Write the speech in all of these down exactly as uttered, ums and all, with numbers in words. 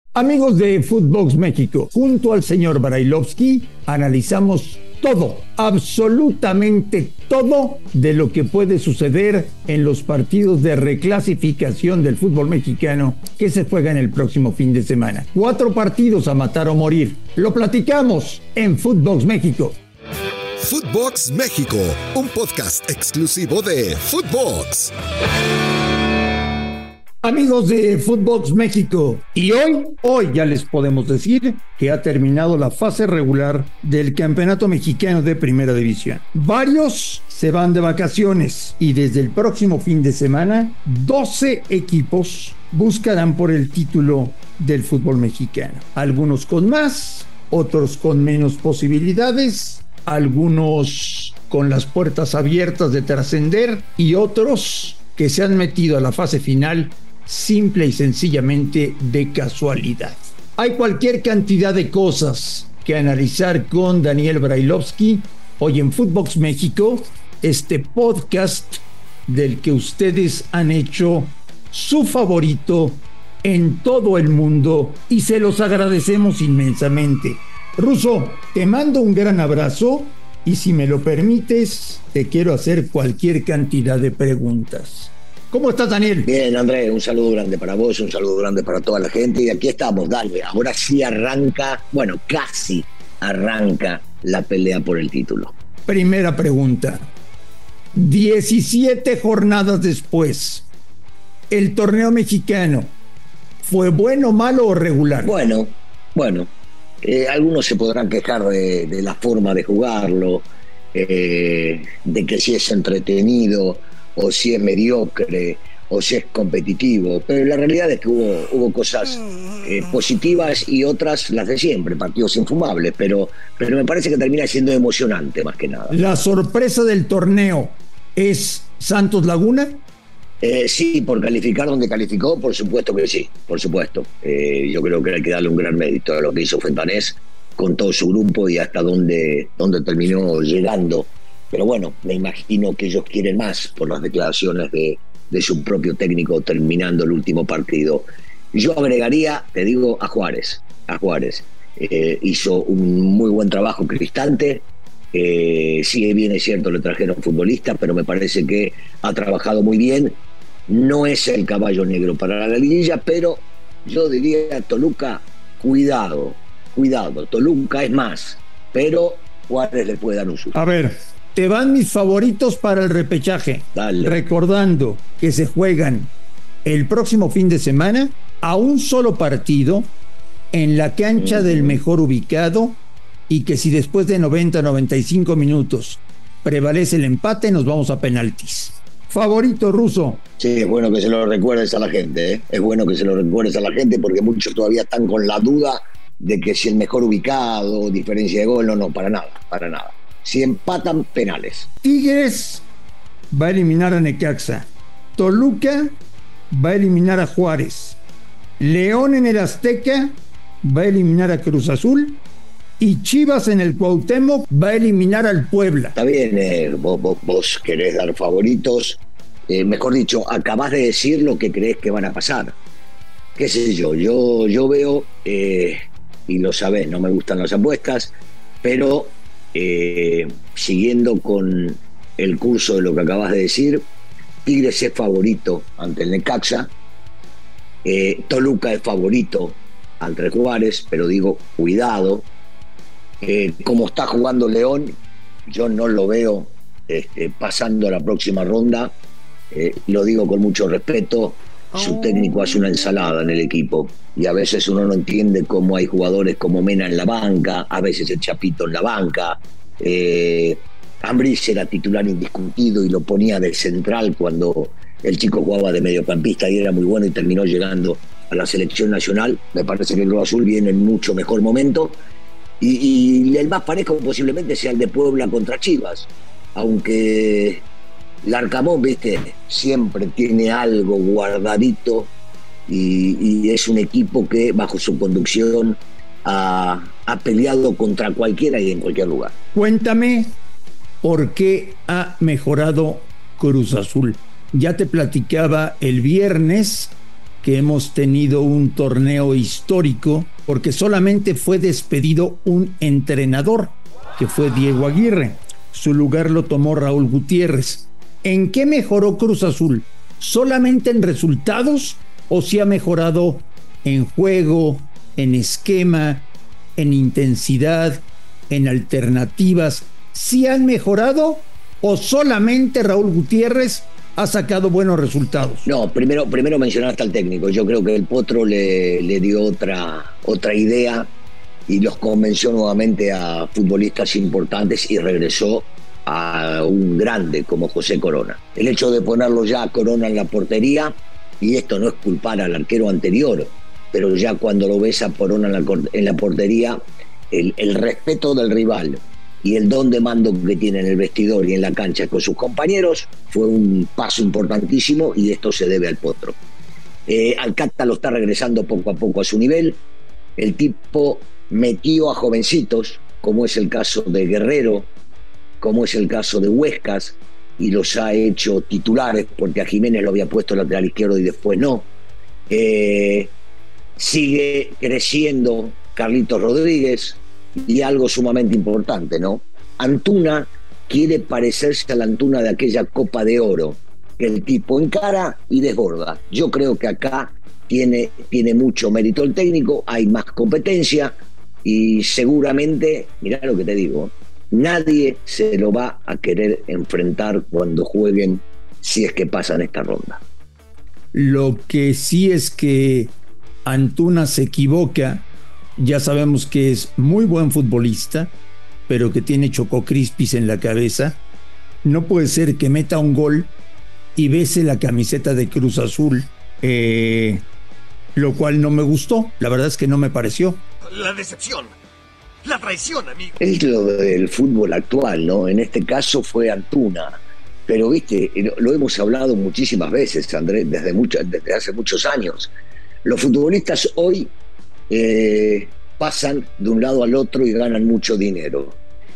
Amigos de Footbox México, junto al señor Brailovsky analizamos todo, absolutamente todo de lo que puede suceder en los partidos de reclasificación del fútbol mexicano que se juegan el próximo fin de semana. Cuatro partidos a matar o morir. Lo platicamos en Footbox México. Footbox México, un podcast exclusivo de Footbox. Amigos de Footbox México, y hoy, hoy ya les podemos decir que ha terminado la fase regular del Campeonato Mexicano de Primera División. Varios se van de vacaciones y desde el próximo fin de semana, doce equipos buscarán por el título del fútbol mexicano. Algunos con más, otros con menos posibilidades, algunos con las puertas abiertas de trascender y otros que se han metido a la fase final simple y sencillamente de casualidad. Hay cualquier cantidad de cosas que analizar con Daniel Brailovsky hoy en Footbox México, este podcast del que ustedes han hecho su favorito en todo el mundo y se los agradecemos inmensamente. Ruso, te mando un gran abrazo y si me lo permites, te quiero hacer cualquier cantidad de preguntas. ¿Cómo estás, Daniel? Bien, Andrés, un saludo grande para vos, un saludo grande para toda la gente. Y aquí estamos, dale, ahora sí arranca, bueno, casi arranca la pelea por el título. Primera pregunta. diecisiete jornadas después, ¿el torneo mexicano fue bueno, malo o regular? Bueno, bueno. Eh, algunos se podrán quejar de, de la forma de jugarlo, eh, de que si es entretenido o si es mediocre o si es competitivo, pero la realidad es que hubo, hubo cosas eh, positivas y otras las de siempre, partidos infumables, pero, pero me parece que termina siendo emocionante más que nada. ¿La sorpresa del torneo es Santos Laguna? Eh, sí, por calificar donde calificó, por supuesto que sí, por supuesto. Eh, yo creo que hay que darle un gran mérito a lo que hizo Fentanés con todo su grupo y hasta donde, donde terminó llegando. Pero bueno, me imagino que ellos quieren más por las declaraciones de, de su propio técnico terminando el último partido. Yo agregaría, te digo, a Juárez. A Juárez. Eh, hizo un muy buen trabajo Cristante. Eh, sí, bien es cierto, le trajeron futbolistas, pero me parece que ha trabajado muy bien. No es el caballo negro para la liguilla, pero yo diría, Toluca, cuidado, cuidado. Toluca es más, pero Juárez le puede dar un susto. A ver, te van mis favoritos para el repechaje. Dale. Recordando que se juegan el próximo fin de semana a un solo partido en la cancha mm. del mejor ubicado y que si después de noventa a noventa y cinco minutos prevalece el empate, nos vamos a penaltis. Favorito, Ruso. Sí, es bueno que se lo recuerdes a la gente, ¿eh? Es bueno que se lo recuerdes a la gente porque muchos todavía están con la duda de que si el mejor ubicado, diferencia de gol, no, no, para nada, para nada. Si empatan, penales. Tigres va a eliminar a Necaxa. Toluca va a eliminar a Juárez. León en el Azteca va a eliminar a Cruz Azul. Y Chivas en el Cuauhtémoc va a eliminar al Puebla. Está bien, eh, vos, vos, vos querés dar favoritos. Eh, mejor dicho, acabás de decir lo que creés que van a pasar. Qué sé yo, yo, yo veo, eh, y lo sabés, no me gustan las apuestas, pero eh, siguiendo con el curso de lo que acabas de decir, Tigres es favorito ante el Necaxa, eh, Toluca es favorito ante el Juárez, pero digo, cuidado. Eh, como está jugando León, yo no lo veo este, pasando a la próxima ronda. Eh, lo digo con mucho respeto. Su técnico hace una ensalada en el equipo y a veces uno no entiende cómo hay jugadores como Mena en la banca, a veces el Chapito en la banca. Eh, Ambriz era titular indiscutido y lo ponía de central cuando el chico jugaba de mediocampista y era muy bueno y terminó llegando a la selección nacional. Me parece que el Cruz Azul viene en mucho mejor momento. Y, y el más parejo posiblemente sea el de Puebla contra Chivas, aunque Larcamón, viste, siempre tiene algo guardadito y, y es un equipo que bajo su conducción ha, ha peleado contra cualquiera y en cualquier lugar. Cuéntame por qué ha mejorado Cruz Azul. Ya te platicaba el viernes que hemos tenido un torneo histórico porque solamente fue despedido un entrenador, que fue Diego Aguirre. Su lugar lo tomó Raúl Gutiérrez. ¿En qué mejoró Cruz Azul? ¿Solamente en resultados o si ha mejorado en juego, en esquema, en intensidad, en alternativas? ¿Sí han mejorado o solamente Raúl Gutiérrez ha sacado buenos resultados? No, primero, primero mencionaste al técnico. Yo creo que el Potro le, le dio otra, otra idea y los convenció nuevamente a futbolistas importantes y regresó a un grande como José Corona. El hecho de ponerlo ya a Corona en la portería, y esto no es culpar al arquero anterior, pero ya cuando lo ves a Corona en la, en la portería, el, el respeto del rival y el don de mando que tiene en el vestidor y en la cancha con sus compañeros fue un paso importantísimo, y esto se debe al Potro. Eh, Alcata lo está regresando poco a poco a su nivel. El tipo metió a jovencitos, como es el caso de Guerrero, como es el caso de Huescas, y los ha hecho titulares, porque a Jiménez lo había puesto lateral izquierdo y después no. Eh, sigue creciendo Carlitos Rodríguez, y algo sumamente importante, ¿no? Antuna quiere parecerse a la Antuna de aquella Copa de Oro, que el tipo encara y desborda. Yo creo que acá tiene, tiene mucho mérito el técnico, hay más competencia, y seguramente, mirá lo que te digo, nadie se lo va a querer enfrentar cuando jueguen, si es que pasan esta ronda. Lo que sí es que Antuna se equivoca. Ya sabemos que es muy buen futbolista, pero que tiene chococrispis en la cabeza. No puede ser que meta un gol y bese la camiseta de Cruz Azul, eh, lo cual no me gustó. La verdad es que no me pareció. La decepción, la traición, amigo. Es lo del fútbol actual, ¿no? En este caso fue Antuna. Pero, viste, lo hemos hablado muchísimas veces, Andrés, desde, mucho, desde hace muchos años. Los futbolistas hoy eh, pasan de un lado al otro y ganan mucho dinero.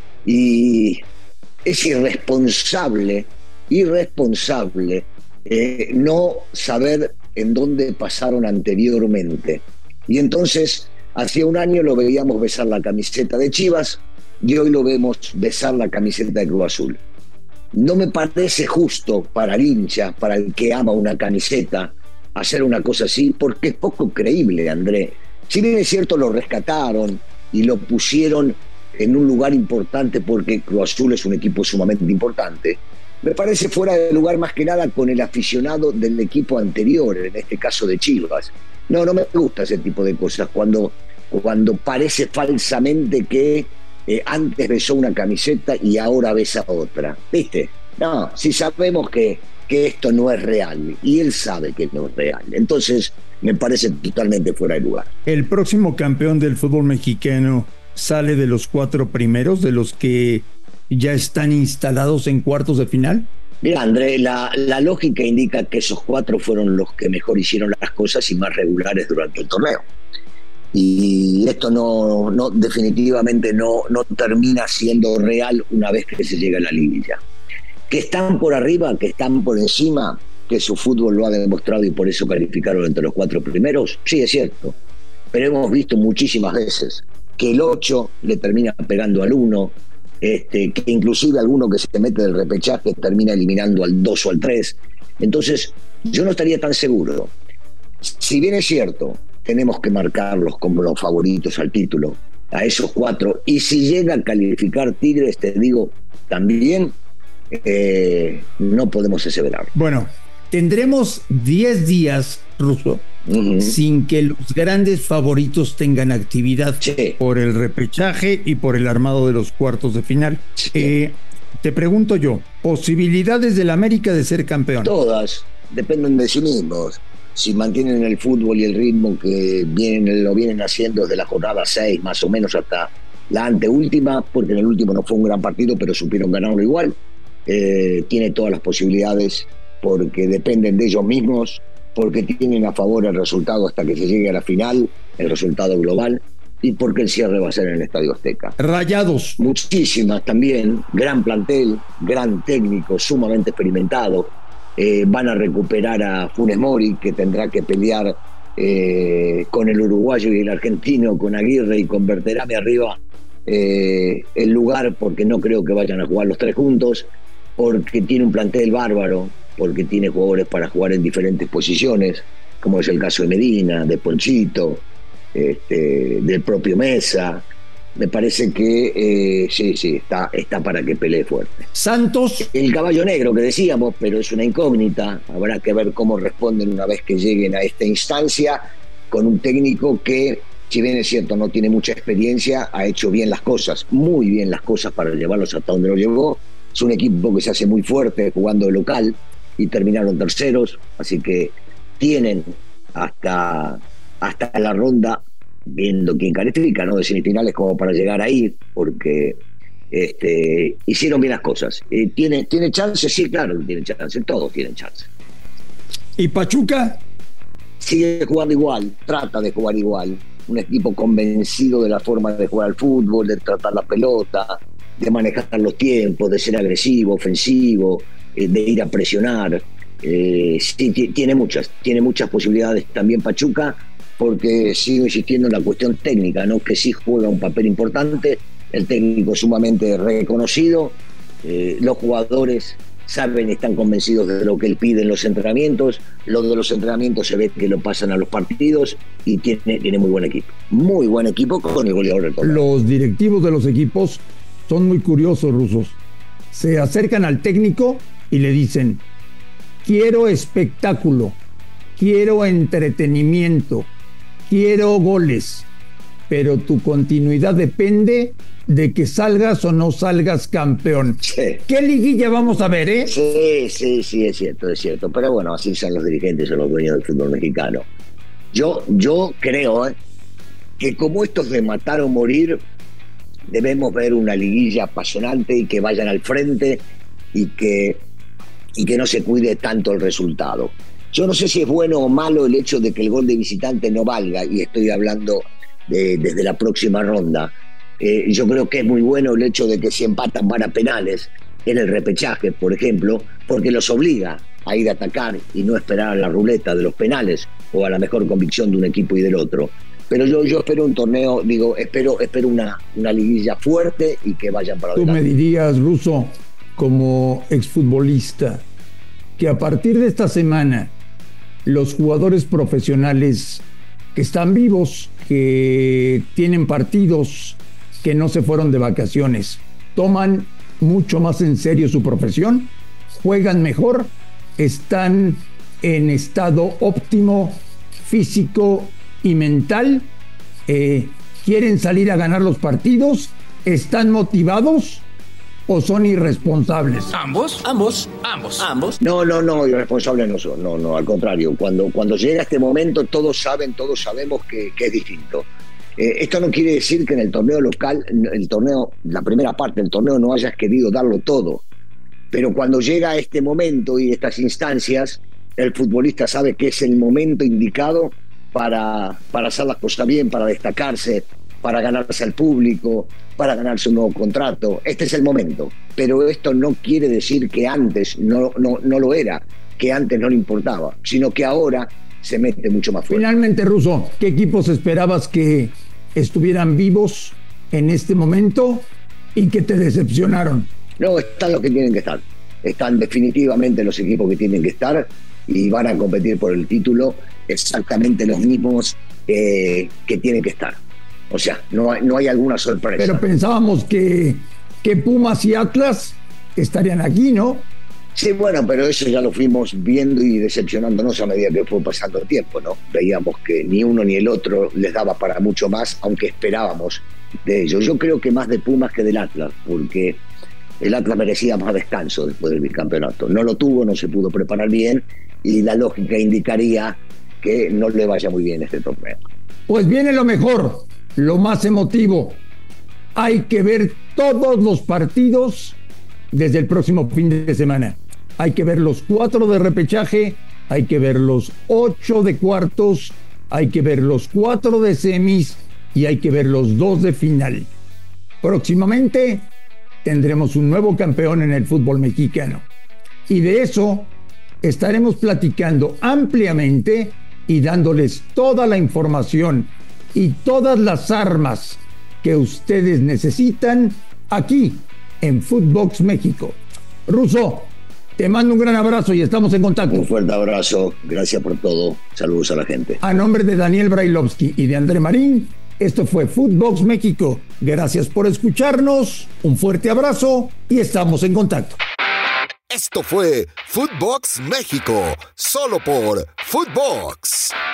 Y es irresponsable, irresponsable eh, no saber en dónde pasaron anteriormente. Y entonces, hacía un año lo veíamos besar la camiseta de Chivas y hoy lo vemos besar la camiseta de Cruz Azul. No me parece justo para el hincha, para el que ama una camiseta, hacer una cosa así, porque es poco creíble, André. Si bien es cierto, lo rescataron y lo pusieron en un lugar importante porque Cruz Azul es un equipo sumamente importante, me parece fuera de lugar más que nada con el aficionado del equipo anterior, en este caso de Chivas. No, no me gusta ese tipo de cosas, cuando, cuando parece falsamente que eh, antes besó una camiseta y ahora besa otra. ¿Viste? No, si sabemos que, que esto no es real, y él sabe que no es real, entonces me parece totalmente fuera de lugar. El próximo campeón del fútbol mexicano sale de los cuatro primeros, de los que ya están instalados en cuartos de final. Mira, André, la, la lógica indica que esos cuatro fueron los que mejor hicieron las cosas y más regulares durante el torneo. Y esto no, no definitivamente no, no termina siendo real una vez que se llega a la liguilla. Que están por arriba, que están por encima, que su fútbol lo ha demostrado y por eso calificaron entre los cuatro primeros, sí, es cierto. Pero hemos visto muchísimas veces que el ocho le termina pegando al uno, este, que inclusive alguno que se mete del repechaje termina eliminando al dos o al tres. Entonces, yo no estaría tan seguro. Si bien es cierto, tenemos que marcarlos como los favoritos al título, a esos cuatro, y si llega a calificar Tigres, te digo, también eh, no podemos aseverar. Bueno, tendremos diez días, Russo, uh-huh, sin que los grandes favoritos tengan actividad, sí, por el repechaje y por el armado de los cuartos de final. Sí. Eh, te pregunto yo, ¿posibilidades del América de ser campeón? Todas, dependen de sí mismos. Si mantienen el fútbol y el ritmo que vienen, lo vienen haciendo desde la jornada seis más o menos hasta la anteúltima, porque en el último no fue un gran partido, pero supieron ganarlo igual, eh, tiene todas las posibilidades, porque dependen de ellos mismos, porque tienen a favor el resultado hasta que se llegue a la final, el resultado global, y porque el cierre va a ser en el Estadio Azteca. Rayados. Muchísimas también, gran plantel, gran técnico, sumamente experimentado. eh, van a recuperar a Funes Mori, que tendrá que pelear eh, con el uruguayo y el argentino, con Aguirre y con Berterame arriba eh, el lugar, porque no creo que vayan a jugar los tres juntos, porque tiene un plantel bárbaro, porque tiene jugadores para jugar en diferentes posiciones, como es el caso de Medina, de Ponchito, este, del propio Mesa. Me parece que eh, sí, sí, está, está para que pelee fuerte. Santos. El caballo negro que decíamos, pero es una incógnita. Habrá que ver cómo responden una vez que lleguen a esta instancia, con un técnico que, si bien es cierto, no tiene mucha experiencia, ha hecho bien las cosas, muy bien las cosas para llevarlos hasta donde lo llevó. Es un equipo que se hace muy fuerte jugando de local y terminaron terceros, así que tienen hasta, hasta la ronda, viendo quién califica, ¿no?, de semifinales, como para llegar ahí, porque este, hicieron bien las cosas. Eh, ¿tiene, ¿Tiene chance? Sí, claro que tiene chance, todos tienen chance. ¿Y Pachuca? Sigue jugando igual, trata de jugar igual, un equipo convencido de la forma de jugar al fútbol, de tratar la pelota, de manejar los tiempos, de ser agresivo, ofensivo, eh, de ir a presionar. Eh, sí, t- tiene muchas, tiene muchas posibilidades también Pachuca, porque sigo insistiendo en la cuestión técnica, ¿no?, que sí juega un papel importante, el técnico es sumamente reconocido, eh, los jugadores saben, están convencidos de lo que él pide en los entrenamientos, los de los entrenamientos se ve que lo pasan a los partidos, y tiene, tiene muy buen equipo, muy buen equipo con el goleador del torneo. Los directivos de los equipos son muy curiosos, rusos. Se acercan al técnico y le dicen: quiero espectáculo, quiero entretenimiento, quiero goles, pero tu continuidad depende de que salgas o no salgas campeón. Sí. ¿Qué liguilla vamos a ver, eh? Sí, sí, sí, es cierto, es cierto. Pero bueno, así son los dirigentes o los dueños del fútbol mexicano. Yo, yo creo eh, que como estos de matar o morir, debemos ver una liguilla apasionante y que vayan al frente y que, y que no se cuide tanto el resultado. Yo no sé si es bueno o malo el hecho de que el gol de visitante no valga, y estoy hablando de, desde la próxima ronda. Eh, yo creo que es muy bueno el hecho de que si empatan van a penales en el repechaje, por ejemplo, porque los obliga a ir a atacar y no esperar a la ruleta de los penales o a la mejor convicción de un equipo y del otro. Pero yo, yo espero un torneo, digo, espero, espero una, una liguilla fuerte y que vayan para Tú adelante. me dirías, Russo, como exfutbolista, que a partir de esta semana los jugadores profesionales que están vivos, que tienen partidos, que no se fueron de vacaciones, toman mucho más en serio su profesión, juegan mejor, están en estado óptimo físico y mental, eh, quieren salir a ganar los partidos, están motivados o son irresponsables. ¿Ambos? Ambos, ambos, ambos. No, no, no, irresponsables no son, no, no, al contrario. Cuando, cuando llega este momento, todos saben, todos sabemos que, que es distinto. Eh, esto no quiere decir que en el torneo local, el torneo, la primera parte del torneo, no hayas querido darlo todo. Pero cuando llega este momento y estas instancias, el futbolista sabe que es el momento indicado para, para hacer las cosas bien, para destacarse, para ganarse al público, para ganarse un nuevo contrato. Este es el momento. Pero esto no quiere decir que antes no, no, no lo era, que antes no le importaba, sino que ahora se mete mucho más fuerte. Finalmente, Russo, ¿qué equipos esperabas que estuvieran vivos en este momento y que te decepcionaron? No, están los que tienen que estar. Están definitivamente los equipos que tienen que estar y van a competir por el título exactamente los mismos eh, que tienen que estar. O sea, no hay, no hay alguna sorpresa. Pero pensábamos que, que Pumas y Atlas estarían aquí, ¿no? Sí, bueno, pero eso ya lo fuimos viendo y decepcionándonos a medida que fue pasando el tiempo, ¿no? Veíamos que ni uno ni el otro les daba para mucho más, aunque esperábamos de ellos. Yo creo que más de Pumas que del Atlas, porque el Atlas merecía más descanso después del bicampeonato. No lo tuvo, no se pudo preparar bien y la lógica indicaría que no le vaya muy bien este torneo. Pues viene lo mejor, lo más emotivo. Hay que ver todos los partidos desde el próximo fin de semana. Hay que ver los cuatro de repechaje, hay que ver los ocho de cuartos, hay que ver los cuatro de semis y hay que ver los dos de final. Próximamente tendremos un nuevo campeón en el fútbol mexicano. Y de eso estaremos platicando ampliamente y dándoles toda la información y todas las armas que ustedes necesitan aquí en Footbox México. Ruso, te mando un gran abrazo y estamos en contacto. Un fuerte abrazo, gracias por todo, saludos a la gente. A nombre de Daniel Brailovsky y de André Marín, esto fue Footbox México. Gracias por escucharnos, un fuerte abrazo y estamos en contacto. Esto fue Footbox México, solo por Footbox.